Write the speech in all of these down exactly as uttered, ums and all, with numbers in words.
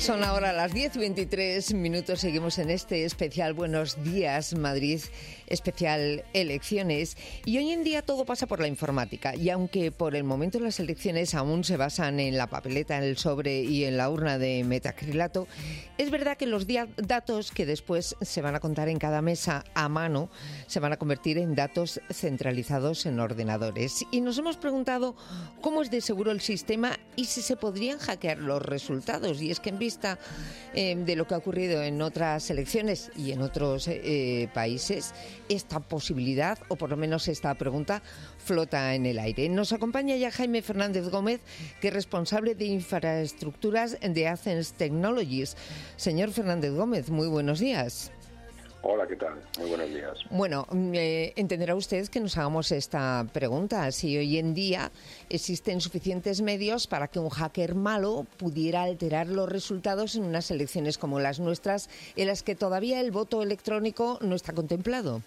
Son ahora las diez y veintitrés minutos. Seguimos en este especial Buenos Días Madrid, especial elecciones. Y hoy en día todo pasa por la informática. Y aunque por el momento las elecciones aún se basan en la papeleta, en el sobre y en la urna de metacrilato, es verdad que los dia- datos que después se van a contar en cada mesa a mano se van a convertir en datos centralizados en ordenadores. Y nos hemos preguntado cómo es de seguro el sistema y si se podrían hackear los resultados. Y es que en vista eh, de lo que ha ocurrido en otras elecciones y en otros eh, países, esta posibilidad, o por lo menos esta pregunta, flota en el aire. Nos acompaña ya Jaime Fernández Gómez, que es responsable de infraestructuras de Athens Technologies. Señor Fernández Gómez, muy buenos días. Hola, ¿qué tal? Muy buenos días. Bueno, eh, entenderá usted que nos hagamos esta pregunta. Si hoy en día existen suficientes medios para que un hacker malo pudiera alterar los resultados en unas elecciones como las nuestras, en las que todavía el voto electrónico no está contemplado.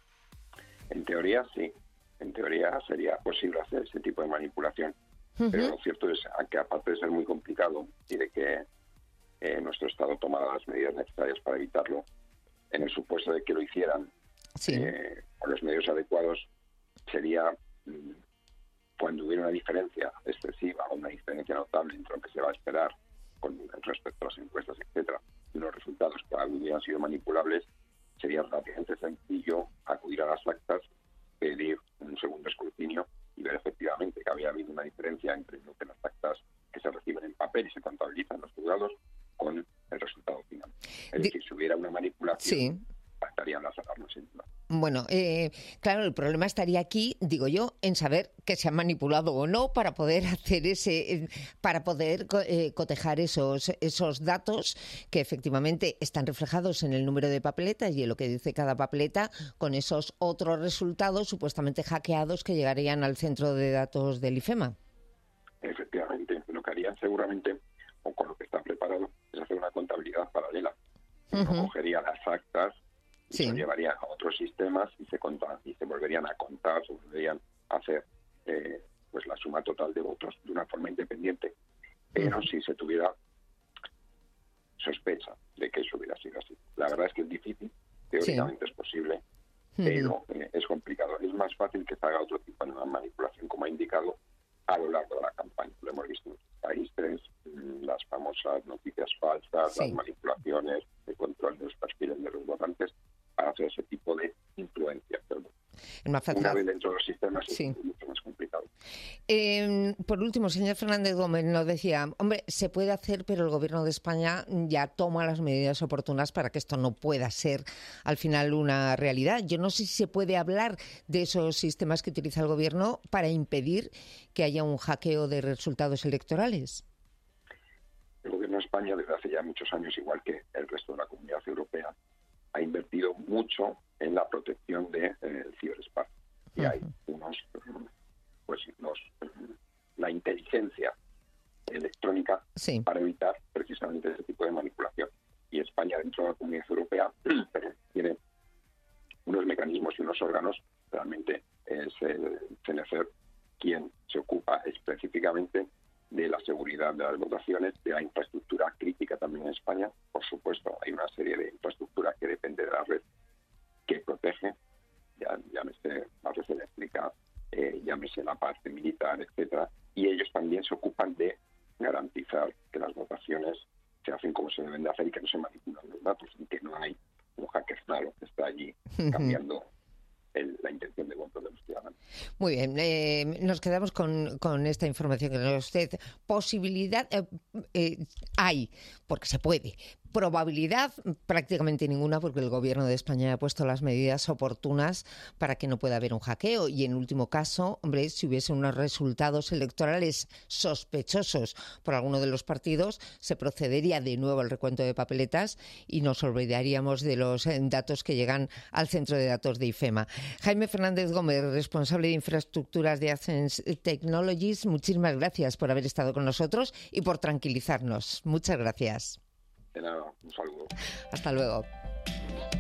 En teoría, sí. En teoría sería posible hacer ese tipo de manipulación. Uh-huh. Pero lo cierto es que, aparte de ser muy complicado y de que eh, nuestro Estado tomara las medidas necesarias para evitarlo, en el supuesto de que lo hicieran sí. eh, con los medios adecuados, sería mmm, cuando hubiera una diferencia excesiva o una diferencia notable entre lo que se va a esperar con respecto a las encuestas, etcétera, y los resultados que hubieran sido manipulables, sería relativamente sencillo acudir a las actas, pedir un segundo escrutinio y ver efectivamente que había habido una diferencia entre lo que las actas que se reciben en papel y se contabilizan en los juzgados con el resultado final. Es de... decir, si hubiera una manipulación, sí. estarían las alarmas sin duda. Bueno, eh, claro, el problema estaría aquí, digo yo, en saber que se han manipulado o no para poder hacer ese, eh, para poder eh, cotejar esos esos datos que efectivamente están reflejados en el número de papeletas y en lo que dice cada papeleta, con esos otros resultados supuestamente hackeados que llegarían al centro de datos del IFEMA. Efectivamente, lo que harían seguramente, o con lo que está preparado, es hacer una contabilidad paralela. Uh-huh. Uno cogería las actas y sí. se llevarían a otros sistemas y se contan, y se volverían a contar, se volverían a hacer eh, pues la suma total de votos de una forma independiente. Pero uh-huh. si se tuviera sospecha de que eso hubiera sido así. La verdad es que es difícil, teóricamente sí. es posible, uh-huh. pero eh, es complicado. Es más fácil que se haga otro tipo de manipulación, como ha indicado, a lo largo de la campaña. Lo hemos visto en otros países, las famosas noticias falsas, sí. las manipulaciones, el control de los perfiles de los votantes, para hacer ese tipo de influencia. Pero más fácil. Una vez dentro de los sistemas sí. es mucho más complicado. Eh, por último, señor Fernández Gómez nos decía, hombre, se puede hacer, pero el Gobierno de España ya toma las medidas oportunas para que esto no pueda ser al final una realidad. Yo no sé si se puede hablar de esos sistemas que utiliza el Gobierno para impedir que haya un hackeo de resultados electorales. El Gobierno de España, desde hace ya muchos años, igual que el resto de la Comunidad Europea, ha invertido mucho en la protección del de, eh, ciberespacio. Y uh-huh. hay unos, pues, los, la inteligencia electrónica sí. para evitar precisamente ese tipo de manipulación. Y España, dentro de la Comunidad Europea, tiene unos mecanismos y unos órganos. Realmente es el C N C quien se ocupa específicamente de la seguridad de las votaciones, de la infraestructura crítica también en España. Por supuesto, hay una serie de infraestructura que depende de la red que protege, ya, llámese la red eléctrica, eh, llámese la parte militar, etcétera, y ellos también se ocupan de garantizar que las votaciones se hacen como se deben de hacer y que no se manipulan los datos y que no hay un hacker malo que está allí cambiando el, la intención de voto de los ciudadanos. Muy bien, eh, nos quedamos con, con esta información que nos da usted. Posibilidad eh, eh, hay, porque se puede. Probabilidad prácticamente ninguna, porque el Gobierno de España ha puesto las medidas oportunas para que no pueda haber un hackeo. Y en último caso, hombre, si hubiese unos resultados electorales sospechosos por alguno de los partidos, se procedería de nuevo al recuento de papeletas y nos olvidaríamos de los datos que llegan al centro de datos de IFEMA. Jaime Fernández Gómez, responsable de infraestructuras de Athens Technologies, muchísimas gracias por haber estado con nosotros y por tranquilizarnos. Muchas gracias. De nada, un saludo. Hasta luego.